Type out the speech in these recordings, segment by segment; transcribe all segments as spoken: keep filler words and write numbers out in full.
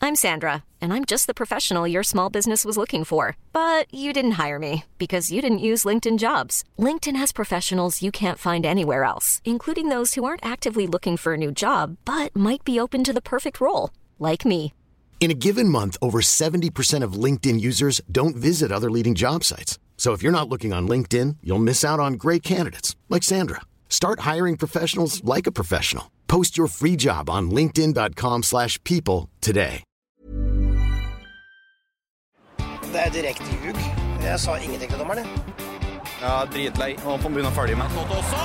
I'm Sandra, and I'm just the professional your small business was looking for. But you didn't hire me because you didn't use LinkedIn Jobs. LinkedIn has professionals you can't find anywhere else, including those who aren't actively looking for a new job, but might be open to the perfect role, like me. In a given month, over seventy percent of LinkedIn users don't visit other leading job sites. So if you're not looking on LinkedIn, you'll miss out on great candidates like Sandra. Start hiring professionals like a professional. Post your free job on linkedin.com slash people today. Det er direkte ljug. Jeg sa ingenting til dommerne. Ja, dritlei. Og på begynne å følge med. Godt også!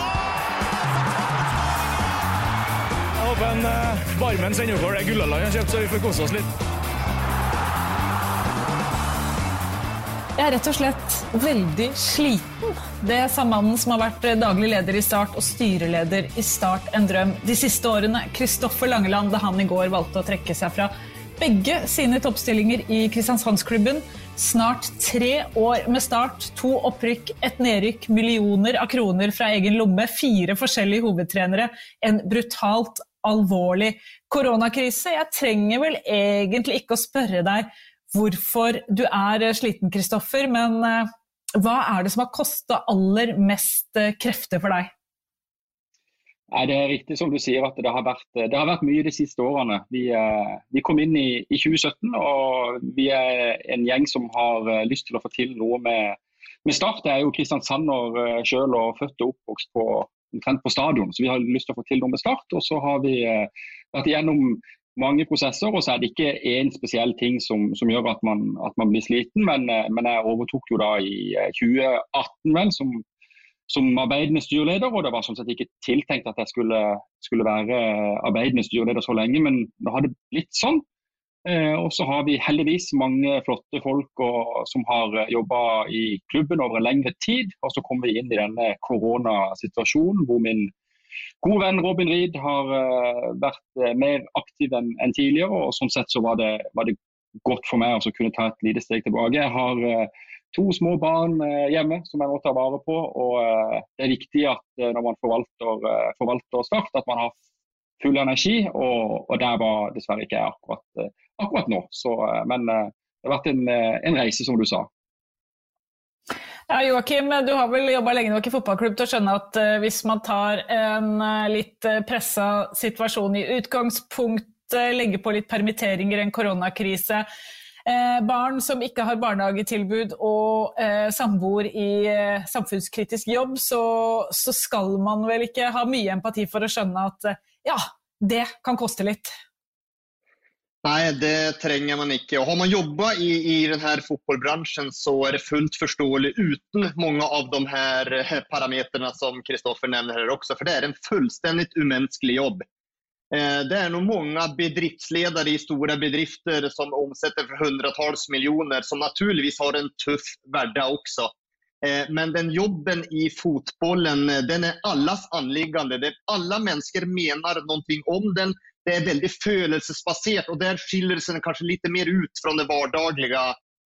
Jeg håper en uh, varmen sender for det Gullaland har kjøpt, så vi får kose oss litt. Jeg er rett og slett veldig sliten. Det sa mannen som har vært daglig leder i Start og styreleder i Start en drøm de siste årene, Kristoffer Langeland, da han i går valgte å trekke seg fra begge sine toppstillinger i Kristiansandsklubben. Snart tre år med Start, to opprykk, et nedrykk, millioner av kroner fra egen lomme, fire forskjellige hovedtrenere, en brutalt alvorlig koronakrise. Jeg trenger vel egentlig ikke å spørre deg hvorfor du er sliten, Kristoffer, men uh, hva er det som har kostet aller mest uh, krefter for deg? Nei, det er riktig som du sier at det har vært, det har vært mye de siste årene. Vi, uh, vi kom inn i, i tjue sytten, og vi er en gjeng som har uh, lyst til å få til noe med, med Start. Det er jo Kristiansander uh, selv og født og oppvokst på, omtrent på stadion, så vi har lyst til å få til noe med Start, og så har vi uh, vært igjennom mange prosesser, og så er det ikke en spesiell ting som, som gjør at man, at man blir sliten, men, men jeg overtok jo da i tjue atten vel, som, som arbeidende styreleder, og det var sånn sett ikke tiltenkt at jeg skulle, skulle være arbeidende styreleder så lenge, men det hadde blitt sånn. Eh, og så har vi heldigvis mange flotte folk og, som har jobbet i klubben over en lengre tid, og så kom vi inn i denne koronasituasjonen, hvor min god venn Robin Reed har uh, vært uh, mer aktiv enn en tidligere, og sånn sett så var det, var det godt for meg å kunne ta et lite steg tilbake. Jeg har uh, to små barn uh, hjemme som jeg må ta vare på, og uh, det er viktig at uh, når man forvalter, uh, forvalter Start, at man har full energi, og, og der var dessverre ikke jeg akkurat, uh, akkurat nå. Så, uh, men uh, det har vært en, uh, en reise, som du sa. Ja, Joakim, du har vel jobbet lenge nok i fotballklubb til å skjønne at uh, hvis man tar en uh, litt uh, presset situasjon i utgangspunkt, uh, legger på litt permitteringer, en koronakrise, uh, barn som ikke har barnehagetilbud og uh, samboer i uh, samfunnskritisk jobb, så, så skal man vel ikke ha mye empati for å skjønne at uh, ja, det kan koste litt. Nej, det tränger man inte. Och har man jobbat i, i den här fotbollsbranschen så är det fullt förståeligt utan många av de här parametrarna som Kristoffer nämner här också. För det är en fullständigt umänsklig jobb. Eh, det är nog många bedriftsledare i stora bedrifter som omsätter för hundratals miljoner som naturligtvis har en tuff vardag också. Eh, men den jobben i fotbollen, den är allas anliggande. Det, alla människor menar någonting om den. Det är väldigt følelsesbasert, och där skiljer sig kanske lite mer ut från det vardagliga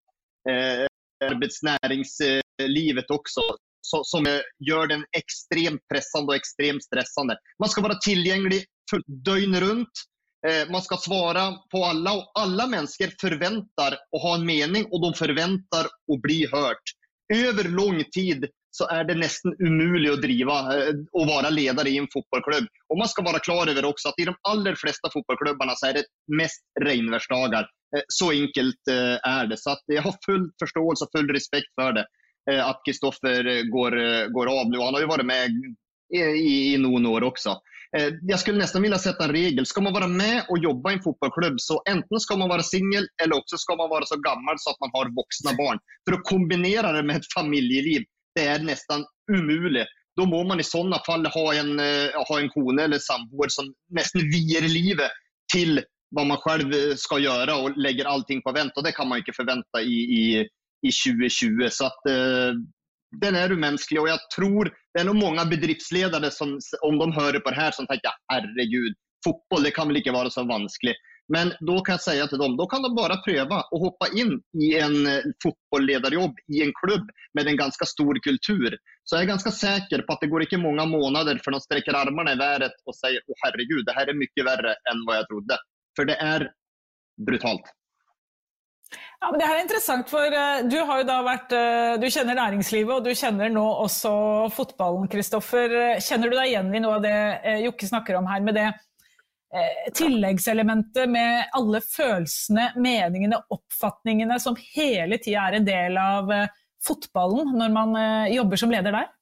eh, arbetsnäringslivet också, så, som gör den extremt pressande och extremt stressande. Man ska vara tillgänglig för dygn runt, eh, man ska svara på alla, och alla människor förväntar att ha en mening, och de förväntar att bli hört. Över lång tid så är det nästan umuligt att driva och vara ledare i en fotbollsklubb. Och man ska vara klar över också att i de allra flesta fotbollsklubbarna så är det mest regnvärsdagar. Så enkelt är det. Så att jag har full förståelse och full respekt för det. Att Kristoffer går, går av nu. Han har ju varit med i, i, i några år också. Jag skulle nästan vilja sätta en regel. Ska man vara med och jobba i en fotbollsklubb så enten ska man vara singel eller också ska man vara så gammal så att man har vuxna barn. För att kombinera det med ett familjeliv, det är nästan umuligt. Då må man i sådana fall ha en, ha en kone eller samboer som nästan vier livet till vad man själv ska göra och lägger allting på vänt. Och det kan man inte förvänta i, i, i tjue tjue. Så att eh, den är umänsklig, och jag tror det är nog många bedriftsledare som, om de hör på det här, som tänker, herregud, fotboll, det kan väl inte vara så vanskligt. Men då kan jag säga till dem, då kan de bara pröva och hoppa in i en fotbollsledarjobb i en klubb med en ganska stor kultur. Så jag är ganska säker på att det går inte många månader för de sträcker armarna i väret och säger, åh herregud, det här är mycket värre än vad jag trodde. För det är brutalt. Ja, men det her er interessant, for uh, du har jo da vært, uh, du kjenner næringslivet, og du kjenner nå også fotballen, Kristoffer. Kjenner du deg igjen i noe av det uh, Jokke snakker om her, med det uh, tilleggselementet med alle følelsene, meningene, oppfatningene, som hele tiden er en del av uh, fotballen når man uh, jobber som leder der?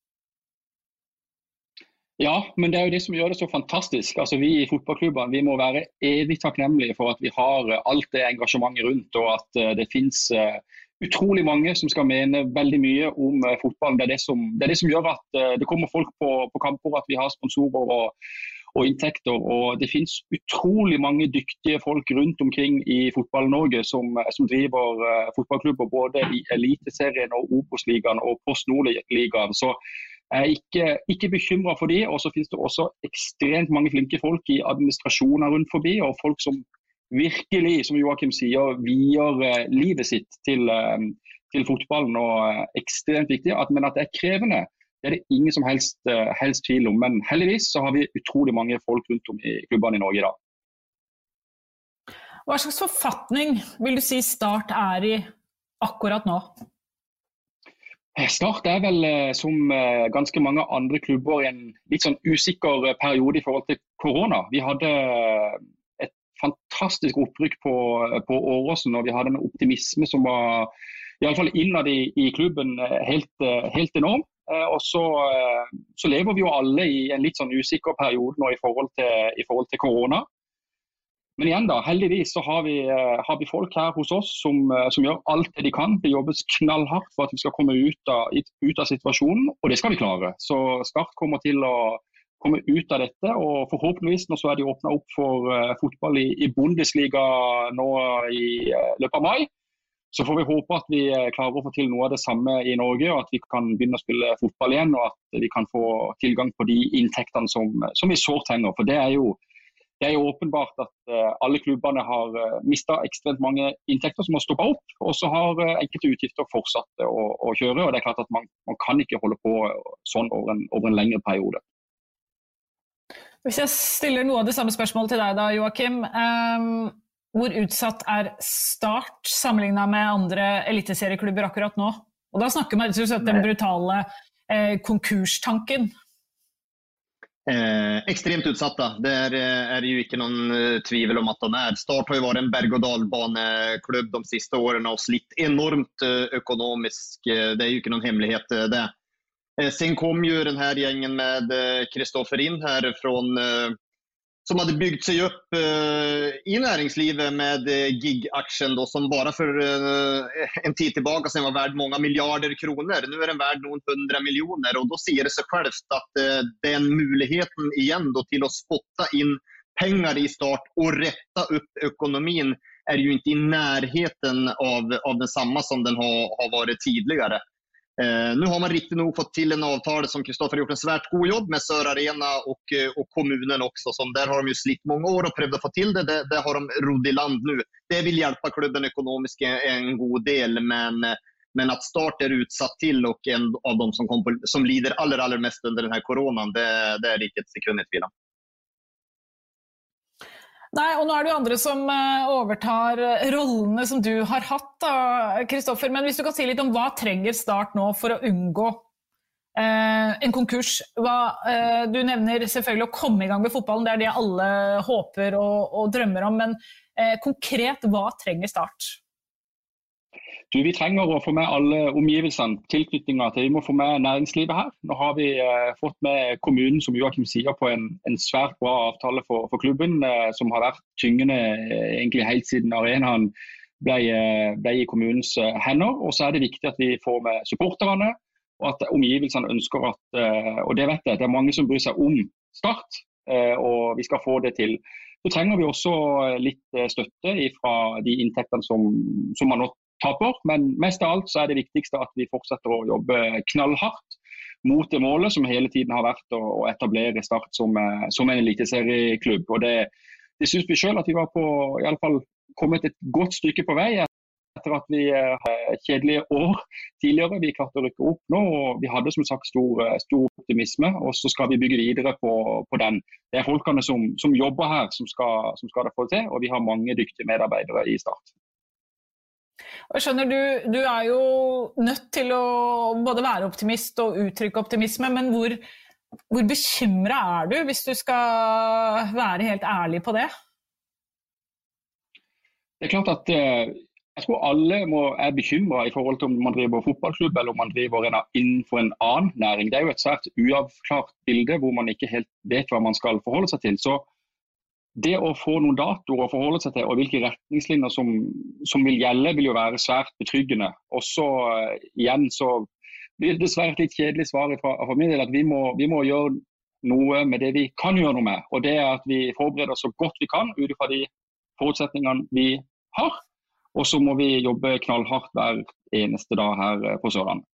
Ja, men det er jo det som gjør det så fantastisk. Altså, vi i fotballklubben vi må være evig takknemlige for at vi har alt det engasjementet rundt, og at uh, det finnes uh, utrolig mange som skal mene veldig mye om uh, fotballen. Det er det, som, det er det som gjør at uh, det kommer folk på, på kamper, at vi har sponsorer og, og inntekter. Og det finnes utrolig mange dyktige folk rundt omkring i fotball-Norge som, som driver uh, fotballklubber både i Eliteserien og Obos-ligaen og Post Nord-ligaen. Så jeg er ikke, ikke bekymret for de, og så finnes det også ekstremt mange flinke folk i administrasjoner rundt forbi, og folk som virkelig, som Joakim sier, vier uh, livet sitt til, uh, til fotballen, og uh, ekstremt viktig, at, men at det er krevende, det er det ingen som helst, uh, helst tvil om, men heldigvis så har vi utrolig mange folk rundt om i klubbene i Norge i dag. Hva slags forfatning vil du si Start er i akkurat nå? Start er vel som ganske mange andre klubber i en litt sånn usikker periode i forhold til korona. Vi hadde et fantastisk opprykk på, på Åråsen, og vi hadde en optimisme som var i alle fall innad i, i klubben helt, helt enorm. Og så, så lever vi jo alle i en litt sånn usikker periode nå i forhold til, i forhold til korona. Men igjen da, heldigvis så har vi, har vi folk her hos oss som, som gjør alt det de kan. Det jobbes knallhardt for at vi skal komme ut av, ut av situasjonen, og det skal vi klare. Så Start kommer til å komme ut av dette, og forhåpentligvis nå så er de åpnet opp for uh, fotball i, i Bundesliga nå i uh, løpet av mai. Så får vi håpe at vi klarer å få til noe av det samme i Norge, og at vi kan begynne å spille fotball igjen, og at vi kan få tilgang på de inntektene som, som vi så trenger. For det er jo Det er jo åpenbart at uh, alle klubbene har uh, mistet ekstremt mange inntekter som har stoppet opp, og så har uh, enkelte utgifter fortsatt å, å kjøre, og det er klart at man, man kan ikke holde på sånn over en, over en lengre periode. Hvis jeg stiller noe av det samme spørsmålet til deg da, Joakim, um, hvor utsatt er Start sammenlignet med andre eliteserieklubber akkurat nå? Og da snakker man rett og slett den brutale eh, konkurstanken. Eh, ekstremt utsatta. Det er, er det jo ikke noen uh, tvivel om at de er. Start har jo vært en berg- og dalbaneklubb de siste årene og slitt enormt uh, økonomisk. Uh, det er jo ikke noen hemmelighet uh, det. Uh, sen kom jo den her gjengen med Kristoffer uh, inn her fra, uh, som hadde byggt seg opp uh, i næringslivet med uh, gig-aksjen då, som bare for uh, en tid tilbake sen var värd många miljarder kroner. Nu er den värd noen hundra miljoner, og da sier det seg selv at uh, den muligheten igjen då, til å spotta inn penger i Start og rette opp økonomien er jo ikke i nærheten av, av den samme som den har, har vært tidligere. Eh, nu har man riktigt nog fått till en avtal som Kristoffer har gjort en svärt god jobb med Sør Arena och, och kommunen också. Som där har de ju slitt många år och prövat få till det. Det, det har de rodd i land nu. Det vill hjälpa klubben ekonomiskt en god del, men, men att Start är utsatt till och en av dem som, kom på, som lider aller, aller mest under den här coronan, det, det är det ikke et sekund i tvil om. Nei, og nå er det jo andre som overtar rollene som du har hatt da, Kristoffer. Men hvis du kan si litt om hva trenger Start nå for å unngå eh, en konkurs? Hva, eh, du nevner selvfølgelig å komme i gang med fotballen, det er det alle håper og, og drømmer om. Men eh, konkret, hva trenger Start? Du, vi trenger å få med alle omgivelsene, tilknytninger til. Vi må få med næringslivet her. Nå har vi eh, fått med kommunen, som Joakim sier, på en, en svært bra avtale for, for klubben, eh, som har vært tyngende eh, egentlig helt siden arenaen ble, eh, ble i kommunens eh, hender. Og så er det viktig at vi får med supporterne, og at omgivelsene ønsker at, eh, og det vet jeg, det er mange som bryr seg om Start, eh, og vi skal få det til. Så trenger vi også litt eh, støtte fra de inntektene som, som man nå taper, men mest av alt så er det viktigste at vi fortsetter å jobbe knallhardt mot det målet som hele tiden har vært å etablere Start som, som en eliteserieklubb. Og det, det synes vi selv at vi var på, i alle fall kommet et godt stykke på vei. etter at vi har kjedelige år tidligere. Vi klarte å rykke opp nå, og vi hadde som sagt stor, stor optimisme, og så skal vi bygge videre på, på den. Det er folkene som, som jobber her som skal, som skal det få til, og vi har mange dyktige medarbeidere i Start. Og skjønner du, du er jo nødt til å både være optimist og uttrykke optimisme, men hvor, hvor bekymret er du hvis du skal være helt ærlig på det? Det er klart at jeg tror alle må, er bekymret i forhold til om man driver fotballklubb eller om man driver en, innenfor en annen næring. Det er jo et svært uavklart bilde hvor man ikke helt vet hva man skal forholde seg til. Så det å få noen datoer å forholde seg til og hvilke retningslinjer som, som vil gjelde vil jo være svært betryggende. Og så igjen så blir det dessverre et litt kjedelig svar fra, fra min del at vi må, vi må gjøre noe med det vi kan gjøre noe med. Og det er at vi forbereder oss så godt vi kan ut fra de forutsetningene vi har, og så må vi jobbe knallhardt hver eneste dag her på Sørlandet.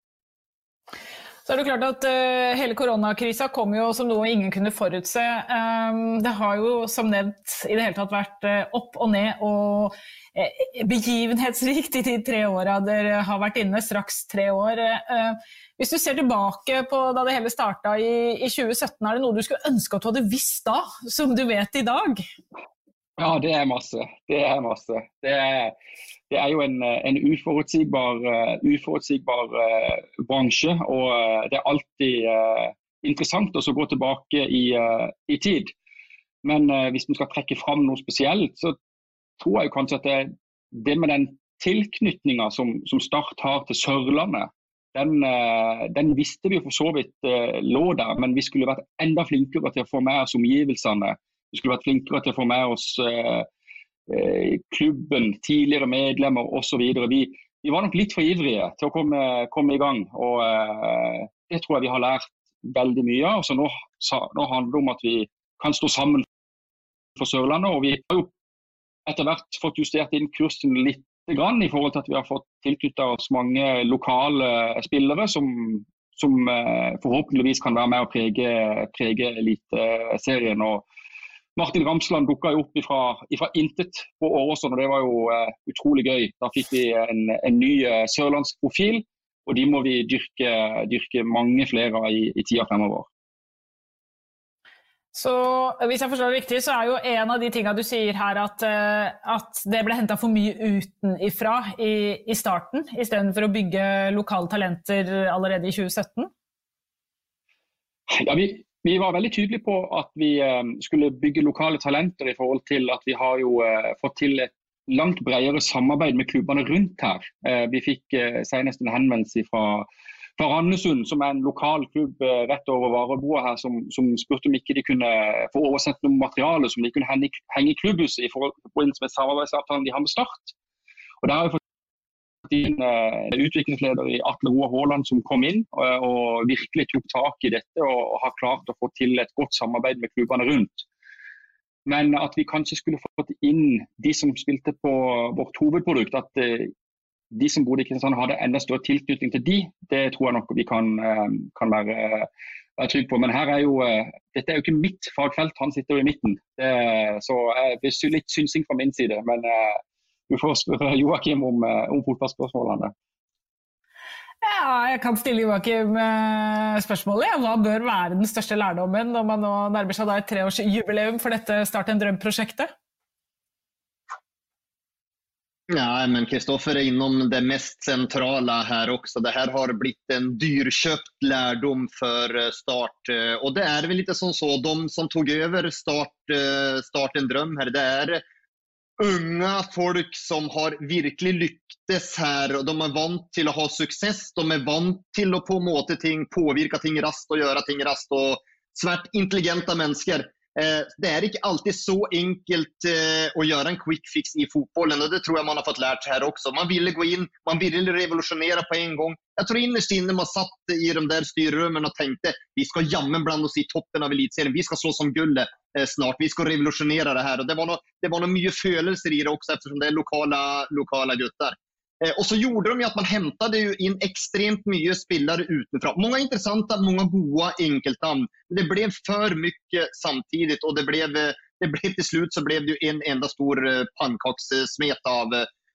Så er det klart at uh, hele koronakrisa kom jo som noe ingen kunne forutse. Um, det har jo som nevnt i det hele tatt vært uh, opp og ned og uh, begivenhetsrikt i de tre årene dere har vært inne, straks tre år. Uh, hvis du ser tilbake på da det hele startet i, i tjue sytten, er det noe du skulle ønske at du hadde visst da, som du vet i dag? Ja, det er masse. Det er masse. Det er, det er jo en, en uforutsigbar, uh, uforutsigbar uh, bransje, og uh, det er alltid uh, interessant å gå tilbake i, uh, i tid. Men uh, hvis man skal trekke fram noe spesielt, så tror jeg kanskje at det, det med den tilknytningen som, som Start har til Sørlandet, den, uh, den visste vi jo for så vidt uh, lå der, men vi skulle vært enda flinkere til å få med oss omgivelsene. Vi skulle vært flinkere til å få med oss eh, klubben, tidligere medlemmer og så videre. Vi, vi var nok litt for ivrige til å komme, komme i gang, og eh, det tror jeg vi har lært veldig mye av. Så nå, nå handler det om at vi kan stå sammen for Sørlandet, og vi har jo etter hvert fått justert inn kursen litt grann i forhold til at vi har fått tilknyttet oss mange lokale spillere som, som eh, forhåpentligvis kan være med å prege, prege eliteserien. Og Martin Ramsland dukket jo opp ifra, ifra intet på Åråsen, og det var jo uh, utrolig gøy. Da fikk vi en, en ny uh, sørlandsk profil, og de må vi dyrke, dyrke mange flere i, i tida fremover. Så hvis jeg forstår det riktig, så er jo en av de tingene du sier her at, uh, at det ble hentet for mye utenifra i, i starten, i stedet for å bygge lokale talenter allerede i tjue sytten? Ja, vi... Vi var veldig tydelige på at vi skulle bygge lokale talenter i forhold til at vi har jo fått til et langt bredere samarbeid med klubbene rundt her. Vi fikk senest en henvendelse fra, fra Randesund, som er en lokal klubb rett over Vareboa her, som, som spurte om ikke de kunne få oversett noe materiale som de kunne henge, henge i klubbhuset i forbindelse med samarbeidsavtalen de har med Start. Og der har vi fått en utviklingsleder i Atle Roar Haaland som kom inn og, og virkelig tok tak i dette og har klart å få til et godt samarbeid med klubbene rundt. Men at vi kanskje skulle fått inn de som spilte på vårt hovedprodukt, at de som bodde i Kristiansand hadde enda større tilknytning til de, det tror jeg nok vi kan, kan være, være trygg på. Men her er jo, dette er jo ikke mitt fagfelt, han sitter jo i midten. Det, så det er litt synsing fra min side, men du får spørre Joakim om, om fotballspørsmålene. Ja, jeg kan stille Joakim spørsmålet. Hva bør være den største lærdommen når man nå nærmer seg da et treårsjubileum for dette Start en drøm-prosjektet? Ja, men Kristoffer er innom det mest sentrala här också. Det här har blivit en dyrköpt lärdom för Start. Och det är väl lite som så, de som tog över Start, Start en dröm här, det är unga folk som har virkelig lyktes her, og de er vant til å ha suksess, de er vant til å på en måte ting, påvirke ting raskt og gjøre ting raskt, og svært intelligente mennesker. Eh, det er ikke alltid så enkelt eh, å gjøre en quick fix i fotbollen, og det tror jeg man har fått lært her også. Man ville gå inn, man ville revolusjonere på en gang. Jeg tror innerst inne man satt i de der styrrummen og tenkte, vi skal jammen blande oss i toppen av elitserien, vi skal slå som guldet eh, snart, vi skal revolusjonere det her. Og det var noe, det var noe mye følelser i det også, eftersom det er lokale, lokale gutter. Eh, och så gjorde de ju att man hämtade ju in extremt mycket spelare utifrån. Många intressanta, många goda enkeltnamn. Det blev för mycket samtidigt och det blev, det blev till slut så blev det ju en enda stor pannkakssmet av,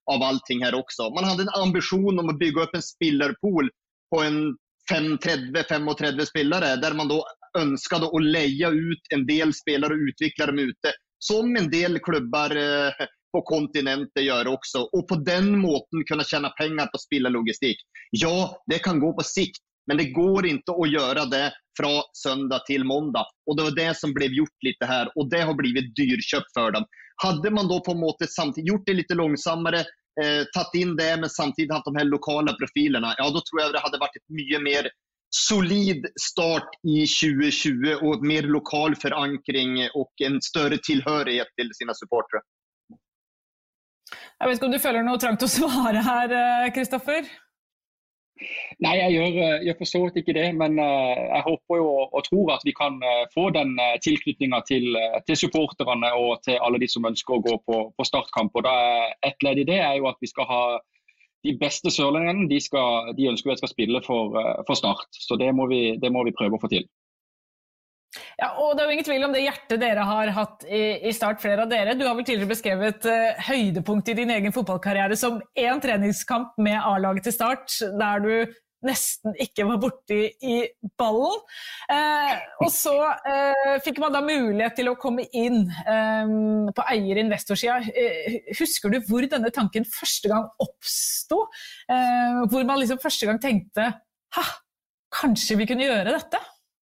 av allting här också. Man hade en ambition om att bygga upp en spelarpool på en fem trettio fem trettio spelare där man då önskade att leja ut en del spelare och utveckla dem ute. Som en del klubbar eh, på kontinenten gör också. Och på den måten kunna tjäna pengar på spelarlogistik. Ja, det kan gå på sikt. Men det går inte att göra det från söndag till måndag. Och det var det som blev gjort lite här. Och det har blivit dyrköpt för dem. Hade man då på en måte samtidigt gjort det lite långsammare, eh, tagit in det men samtidigt haft de här lokala profilerna, ja då tror jag det hade varit ett mycket mer solid start i tjugo tjugo och mer lokal förankring och en större tillhörighet till sina supportrar. Jag vet inte om du føler noe trangt å svare her, Kristoffer? Nei, jeg gjør, jeg forstår ikke det, men jeg håper jo og tror at vi kan få den tilknytningen til, til supporterne og til alle de som ønsker å gå på, på startkamp. Og da er et ledd i det er jo at vi skal ha de beste sørlendingene, de, skal, de ønsker vi skal spille for, for start. Så det må, vi, det må vi prøve å få til. Ja, og det er jo ingen tvil om det hjertet dere har hatt i, i start, flere av dere. Du har vel tidligere beskrevet uh, høydepunkt i din egen fotballkarriere som en treningskamp med A-laget til start, der du nesten ikke var borte i, i ballen. Uh, og så uh, fikk man da mulighet til å komme inn um, på eier-investorsida. Uh, husker du hvor denne tanken første gang oppstod? Uh, hvor man liksom første gang tenkte, ha, kanskje vi kunne gjøre dette?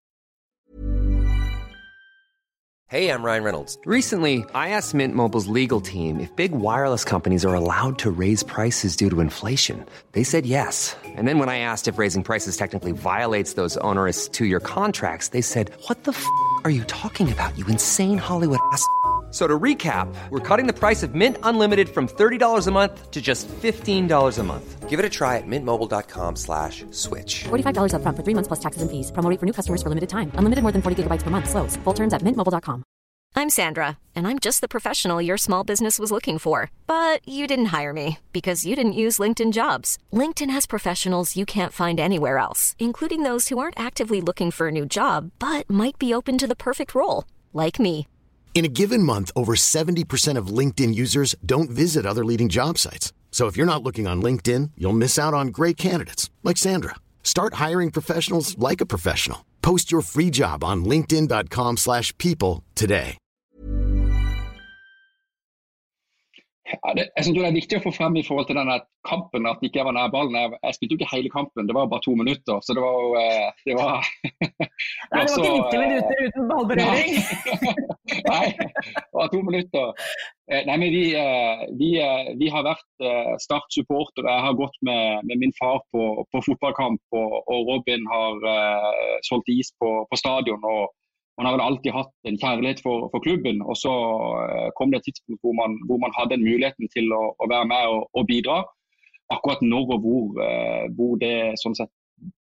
Hey, I'm Ryan Reynolds. Recently, I asked Mint Mobile's legal team if big wireless companies are allowed to raise prices due to inflation. They said yes. And then when I asked if raising prices technically violates those onerous two-year contracts, they said, what the f*** are you talking about, you insane Hollywood ass f- So to recap, we're cutting the price of Mint Unlimited from thirty dollars a month to just fifteen dollars a month. Give it a try at mintmobile.com slash switch. forty-five dollars up front for three months plus taxes and fees. Promo rate for new customers for limited time. Unlimited more than forty gigabytes per month. Slows full terms at mint mobile dot com. I'm Sandra, and I'm just the professional your small business was looking for. But you didn't hire me because you didn't use LinkedIn Jobs. LinkedIn has professionals you can't find anywhere else, including those who aren't actively looking for a new job, but might be open to the perfect role, like me. In a given month, over seventy percent of LinkedIn users don't visit other leading job sites. So if you're not looking on LinkedIn, you'll miss out on great candidates like Sandra. Start hiring professionals like a professional. Post your free job on linkedin dot com slash people today. Ja, det, jeg synes det er viktig å få frem i forhold til denne kampen at ikke jeg var nær ballen. Jeg, jeg spilte jo ikke hele kampen, det var bare to minutter, så det var jo... Det var, Nei, det var så, ikke nitti minutter uten ballberøring. Nei, det var to minutter. Nei, men vi, vi, vi har vært Start-supportere. Jeg har gått med, med min far på, på fotballkamp, og, og Robin har uh, solgt is på, på stadion, og man har vel alltid hatt en kjærlighet for, for klubben, og så uh, kom det et tidspunkt hvor man, hvor man hadde en muligheten til å, å være med og, og bidra. Akkurat når og hvor, uh, hvor det sånn sett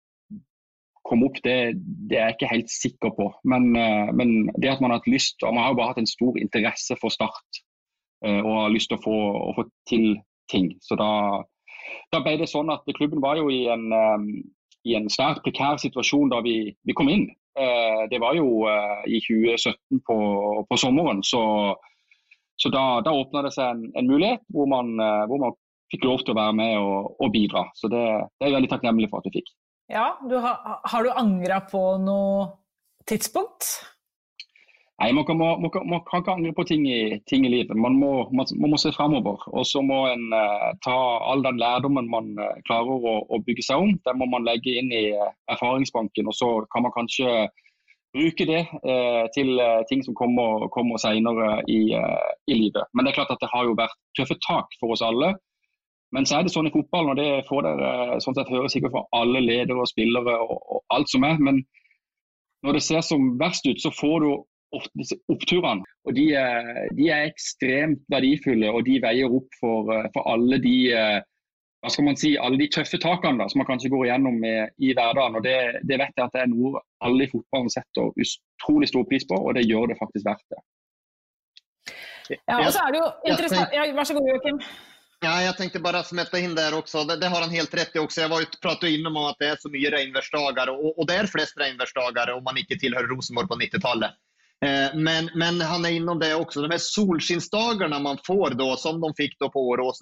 kom opp, det, det er jeg ikke helt sikker på. Men, uh, men det at man har hatt lyst, og man har jo bare hatt en stor interesse for Start, uh, og har lyst til å få, å få til ting. Så da, da ble det sånn at klubben var jo i en, um, i en svært prekær situasjon da vi, vi kom inn. Uh, det var jo uh, i tjue sytten på, på sommeren, så, så da, da åpnet det seg en, en mulighet hvor man, uh, hvor man fikk lov til å være med og, og bidra. Så det, det er jeg veldig takknemlig for at vi fikk. Ja, du har, har du angret på noe tidspunkt? Nei, man kan, må, man kan, man kan ikke angre på ting i, ting i livet. Man må, man, man må se fremover, og så må en uh, ta all den lærdommen man uh, klarer å, å bygge seg om. Den må man legge inn i uh, erfaringsbanken, og så kan man kanskje bruke det uh, til uh, ting som kommer, kommer senere i, uh, i livet. Men det er klart at det har jo vært tøffe tak for oss alle. Men så er det sånn i fotballen, og det får dere uh, sånn sett høre sikkert fra alle ledere og spillere og, og alt som er. Men når det ser som verst ut, så får du ofte disse oppturene, og de, de er ekstremt verdifulle, og de veier opp for, for alle de, hva skal man si, alle de tøffe takene da, som man kanskje går igjennom med, i hverdagen, og det, det vet jeg at det er noe alle i fotballen setter utrolig stor pris på, og det gjør det faktisk verdt det. Ja, og så er det jo interessant. Ja, vær så god, Joakim. Ja, jag tänkte bara smälta in där också. Det, det har han helt rätt i också. Jag var ju pratade innom om att det är så mycket regnvärsdagar, och, och det är flest regnvärsdagar om man inte tillhör Rosenborg på nittiotalet. Men, men han är inom det också. De här solskinsdagarna man får då, som de fick då på Åråsen.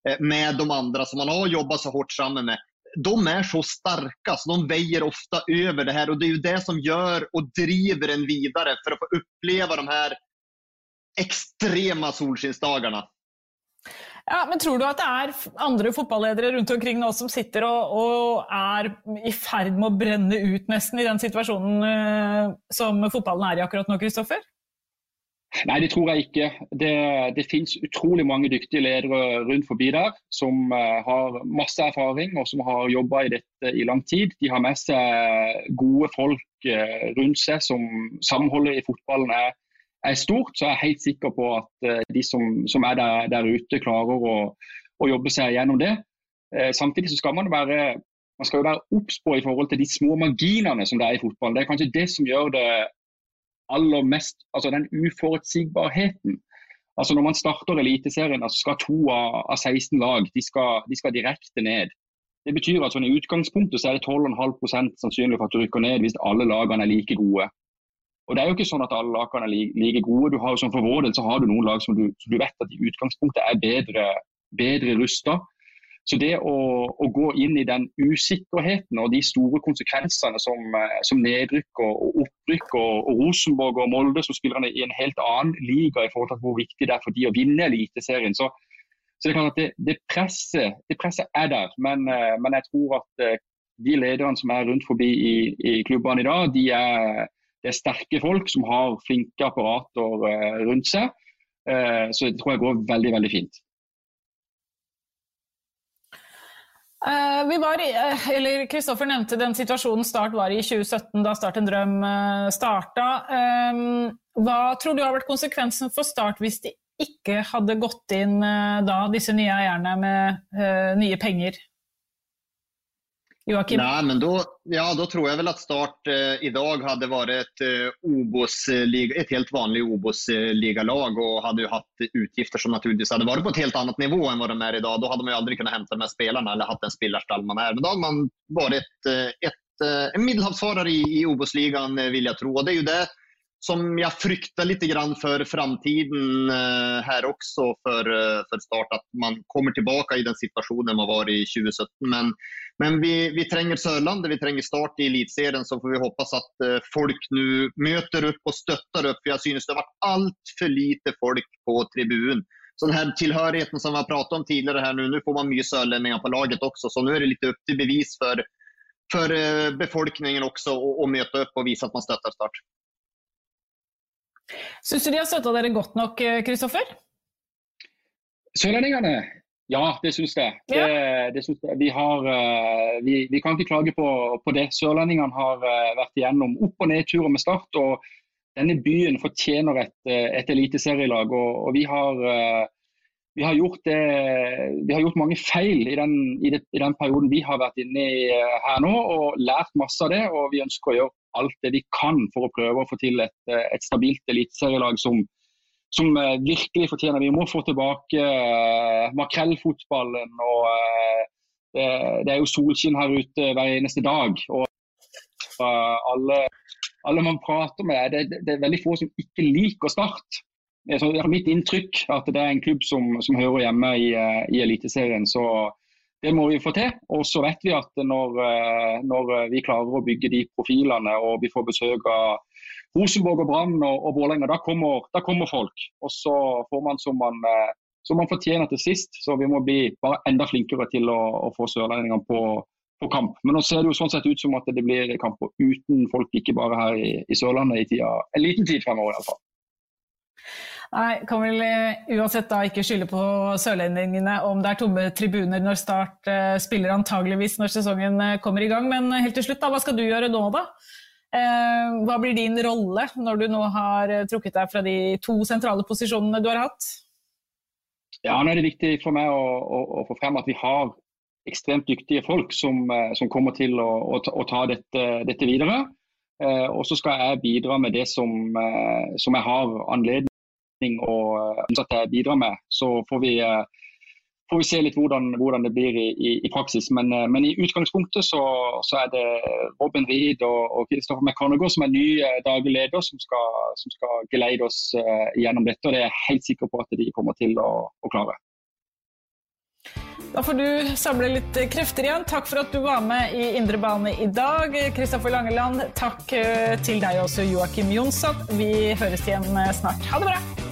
med de andra som man har jobbat så hårt sammen med. De är så starka så de väger ofta över det här och det är ju det som gör och driver en vidare för att få uppleva de här extrema solskinsdagarna. Ja, men tror du at det er andre fotballledere rundt omkring nå som sitter og, og er i ferd med å brenne ut nesten i den situasjonen uh, som fotballen er i akkurat nå, Kristoffer? Nei, det tror jeg ikke. Det, det finnes utrolig mange dyktige ledere rundt forbi der som uh, har masse erfaring og som har jobbet i dette i lang tid. De har med seg gode folk uh, rundt seg som samholdet i fotballen er er stort, så jeg er helt sikker på at uh, de som, som er der, der ute klarer å, å jobbe seg gjennom det. Uh, samtidig så skal man være, man skal jo være obs på i forhold til de små marginene som det er i fotballen. Det er kanskje det som gjør det aller mest, altså den uforutsigbarheten. Altså når man starter eliteserien, altså skal to av, av seksten lag, de skal, de skal direkte ned. Det betyr at sånn i utgangspunktet så er det tolv komma fem prosent sannsynlig for at du rykker ned hvis alle lagene er like gode. Og det er jo ikke sånn at alle lagene er like gode. Du har jo sånn for vår del så har du noen lag som du, som du vet at i utgangspunktet er bedre, bedre rustet. Så det å, å gå inn i den usikkerheten og de store konsekvensene som, som nedrykk og, og opprykk og, og Rosenborg og Molde som spiller i en helt annen liga i forhold til hvor viktig det er for de å vinne eliteserien. Så, så det er klart at det, det, presset, det presset er der, men, men jeg tror at de lederne som er rundt forbi i, i klubbene i dag, de er Det er sterke folk som har flinke apparater uh, rundt seg, uh, så det tror jeg går veldig, veldig fint. Uh, vi var i, uh, eller Kristoffer nevnte den situasjonen Start var i tjue sytten, da Start en drøm uh, startet. Um, hva tror du har vært konsekvensen for Start hvis de ikke hadde gått inn uh, da, disse nye eierne med uh, nye penger? Joakim? Nej, men då, ja, då tror jag väl att Start eh, idag hade varit ett, eh, Obos, liga, ett helt vanligt Obos-ligalag och hade ju haft utgifter som naturligtvis hade varit på ett helt annat nivå än vad de är idag. Då hade man ju aldrig kunnat hämta de här spelarna eller haft en spelarstall man är. Men då hade man varit ett, ett, en medelhavsfarare i, i Obos-ligan vill jag tro. Och det är ju det som jag fryktar lite grann för framtiden eh, här också för, för Start. Att man kommer tillbaka i den situationen man var i tjue sytten. Men Men vi, vi tränger Sörland, vi tränger Start i elitserien, så får vi hoppas att eh, folk nu möter upp och stöttar upp. För jag synes det har varit allt för lite folk på tribun. Så den här tillhörigheten som vi har pratat om tidigare här nu, nu får man mycket sörlänningar på laget också. Så nu är det lite upp till bevis för, för eh, befolkningen också att möta upp och visa att man stöttar Start. Synes du de har støttet dere godt nok, Kristoffer? Sørlendingene? Ja, det synes jeg. Det, Ja. det synes jeg. Vi, har, vi, vi kan ikke klage på, på det. Sørlendingene har vært igjennom opp- og nedturer med Start, og denne byen fortjener et, et eliteserielag. Og, og vi, har, vi, har gjort det, vi har gjort mange feil i den, i, det, i den perioden vi har vært inne i her nå, og lært masse av det. Og vi ønsker å gjøre alt det vi kan for å prøve å få til et, et stabilt eliteserielag som som uh, virkelig fortjener. Vi må få tilbake uh, makrellfotballen, og uh, det, det er jo solskinn her ute hver eneste dag. Og uh, alle, alle man prater med, det, det, det er veldig få som ikke liker Start. Det er, så, det er mitt inntrykk at det er en klubb som, som hører hjemme i, uh, i eliteserien, så det må vi få til. Og så vet vi at når, uh, når vi klarer å bygge de profilene, og vi får besøk av Rosenborg og Brann og, og Vålerenga, da kommer, da kommer folk. Og så får man som man, som man fortjener til sist. Så vi må bli bare enda flinkere til å, å få sørlendingene på, på kamp. Men nå ser det jo sånn sett ut som at det blir kamper uten folk, ikke bare her i, i Sørlandet i tida, en liten tid fremover i alle fall. Nei, kan vel uansett da ikke skylde på sørlendingene om det er tomme tribuner når Start uh, spiller antageligvis når sesongen uh, kommer i gang. Men helt til slutt da, hva skal du gjøre nå da? Uh, hva blir din rolle når du nå har trukket deg fra de to sentrale posisjonene du har hatt? Ja, nå er det viktig for meg å, å, å få frem at vi har ekstremt dyktige folk som, som kommer til å, å, ta, å ta dette, dette videre. Uh, og så skal jeg bidra med det som, uh, som jeg har anledning og ønsker at jeg bidrar med. Så får vi, uh, får vi se litt hvordan, hvordan det blir i, i, i praksis. Men, uh, men i utgangspunktet så, så er det Robin Reed og, og Kristoffer McConaughey som er ny uh, daglig leder som skal, som skal geleide oss uh, gjennom dette, og det er jeg helt sikker på at de kommer til å, å klare. Da får du samle litt krefter igjen. Takk for at du var med i Indre Bane i dag, Kristoffer Langeland. Takk til deg også, Joakim Jonsson. Vi høres igjen snart. Ha det bra!